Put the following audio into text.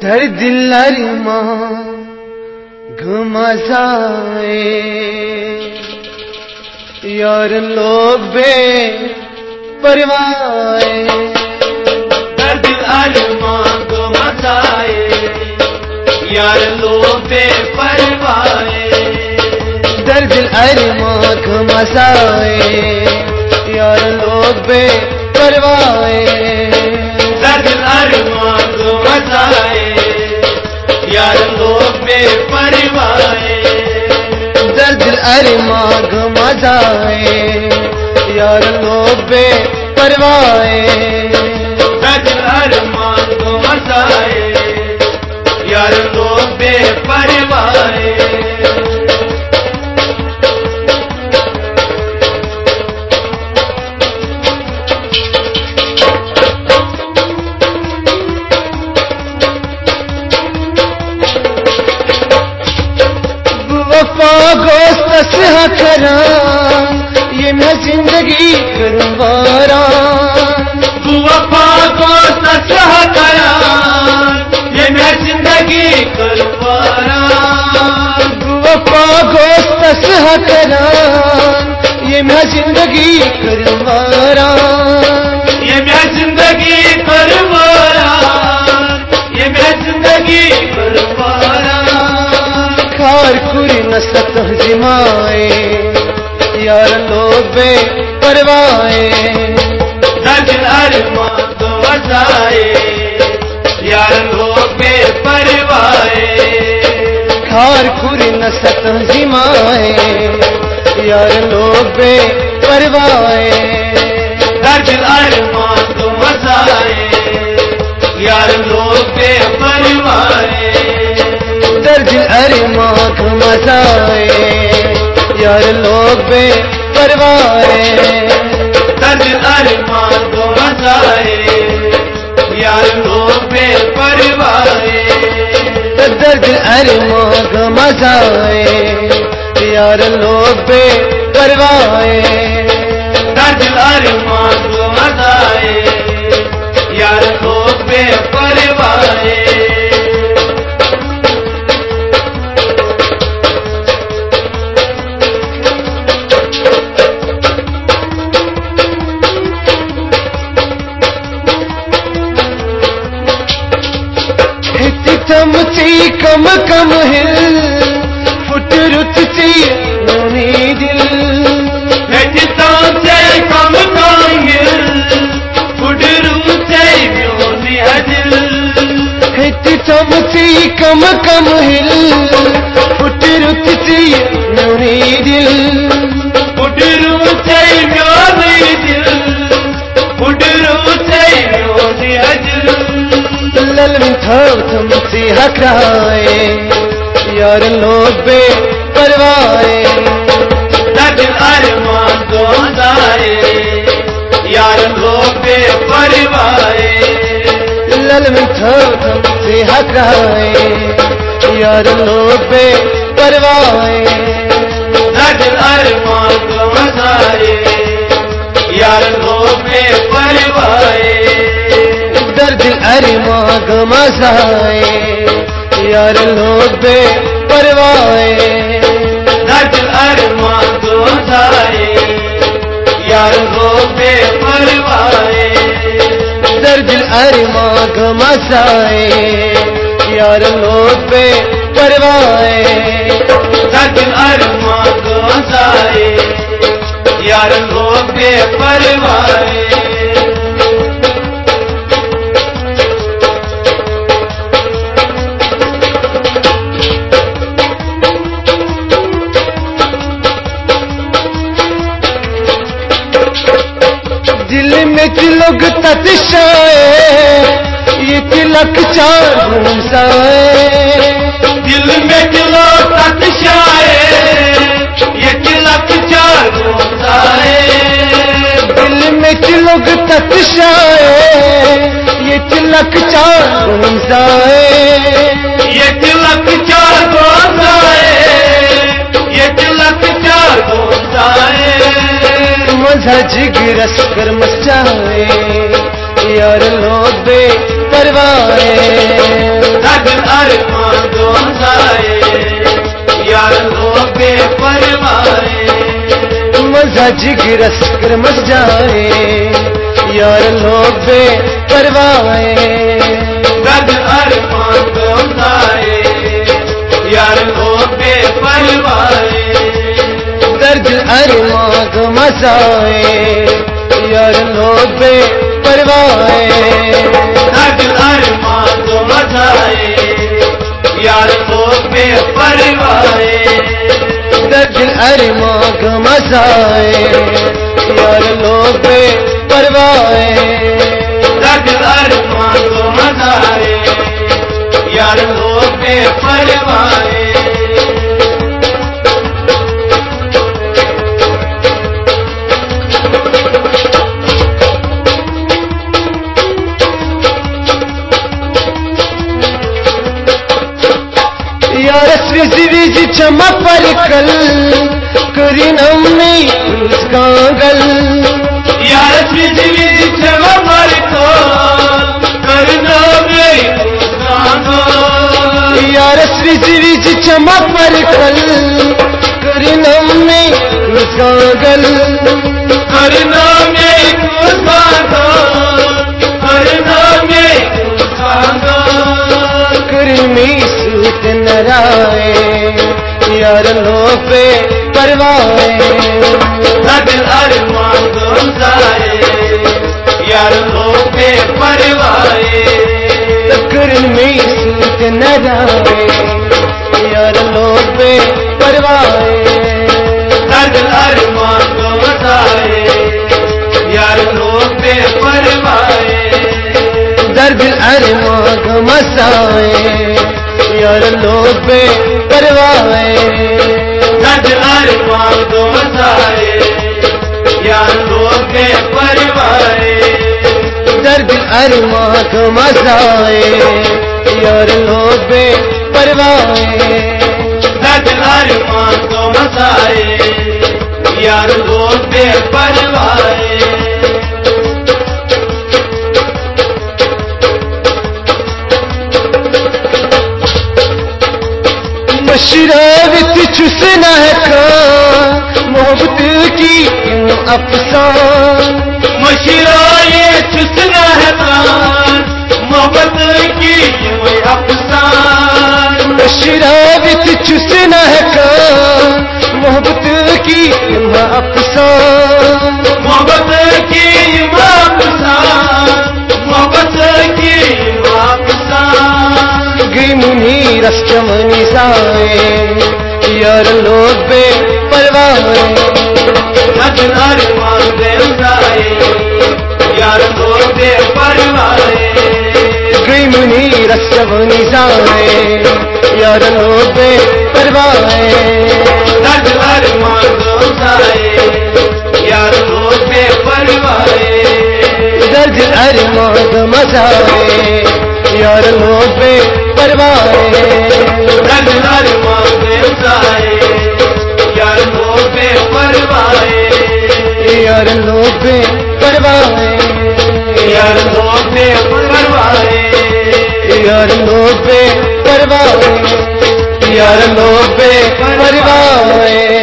दर दिल अरमां घुमाए यार लोग बे परवाए। दर दिल अरमां घुमाए यार लोग बे परवाए। दर दिल अरमां घुमाए यार लोग बे परवाए। दर दिल अरमां घुमाए यार लोग बे परवाए। दर दिल अरमां घुमाए यार लोग बे परवाए। दर दिल अरमां घुमाए यार लोग बे परवाए। वफा गोस्त सहा करा ये मैं जिंदगी करूं वारा। वफा गोस्त सहा करा ये मैं जिंदगी करूं वारा। वफा गोस्त सहा करा ये मैं जिंदगी करूं वारा। ये मैं जिंदगी करूं वारा। ये मैं जिंदगी करूं वारा। खार कुरी नसत जिमाए यार लोग बे परवाए। दर दिल अरमां घुमाए यार लोग बे परवाए। खार कुरी नसत जिमाए यार लोग बे परवाए। दर दिल अरमां घुमाए यार लोग बे परवाए। दर दिल अरमां घुमाए यार लोग बे परवाए। दर दिल अरमां घुमाए यार लोग बे परवाए। दर दिल अरमां घुमाए यार लोग बे परवाए। दर दिल अरमां घुमाए यार लोग बे परवाए। थमती कम कम हिल फुट रुत सी नोनी दिल। थमती कम कम हिल फुट रुत सी नोनी दिल। थमती कम कम हिल फुट रुत सी नोनी दिल। फुट रुत सी नोनी दिल। फुट रुत सी नोनी दिल। लल में थम सी हकराए यार लोग बे परवाए। दर दिल अरमां घुमाए यार लोग बे परवाए। लल में थम सी हकराए यार लोग बे परवाए। दर दिल अरमां घुमाए यार लोग बे परवाए। दर दिल अरमां घुमाए यार लोग बे परवाए। दर दिल अरमां घुमाए यार लोग बे परवाए। दर दिल अरमां घुमाए यार लोग बे परवाए। दर दिल अरमां घुमाए यार लोग बे परवाए। दिल में लोग तत्शाए ये तिलक चार घूमसाए। दिल में लोग तत्शाए ये तिलक चार घूमसाए। दिल में लोग तत्शाए ये तिलक चार घूमसाए। ये तिलक चार घूमसाए। ये तिलक चार घूमसाए। मजा जिगरस कर मचाए यार लोग बे परवाए। जिगरस कर मस जाए यार लोग बे परवाए दर्द अरमान गमजाए यार लोग बेपरवाए दर्द अरमान गमजाए यार लोग बे परवाए दर्द अरमान गमजाए यार लोग बेपरवाए दर्द अरमान गमजाए यार लोग बे परवाए दर्द अरमान गमजाए यार लोग बेपरवाए यार स्विज चमक पर कल करी नम्मी कांगल यार स्विज चमक को करना में यार स्विज चमक पर कल करी नम्मी कांगल करना में करना में करमी सूत नराए यार लोग पे परवाए दर्द अरमान गमजाए यार लोग बेपरवाए करमी सूत नराए यार लोग पे परवाए दर्द अरमान गमजाए यार लोग बेपरवाए दर्द अरमान गमसाए यार लोग बे परवाए दर्द अरमान गमजाए यार लोग बेपरवाए दर्द अरमान गमसाए यार लोग बे परवाए दर्द अरमान गमजाए यार लोग बेपरवाए मशरावत चुसना है का मोहब्बत की क्यों अफसान मशराए चुसना है तान मोहब्बत की ये अफसान मशरावत चुसना है का मोहब्बत की क्यों अफसान मोहब्बत की ये अफसान मोहब्बत की ये अफसान गई मुनी रस्चमनी साए यार लोग बे परवाए दर्द अरमान गमजाए यार लोग बेपरवाए गई मुनी रस्चमनी साए यार लोग बे परवाए दर्द अरमान गमजाए यार लोग बेपरवाए दर्द अरमान गमसाए यार लोग बे परवाए दर्द अरमान गमजाए यार लोग बेपरवाए यार लोग बे परवाए यार लोग बेपरवाए यार लोग बे परवाए यार लोग बे परवाए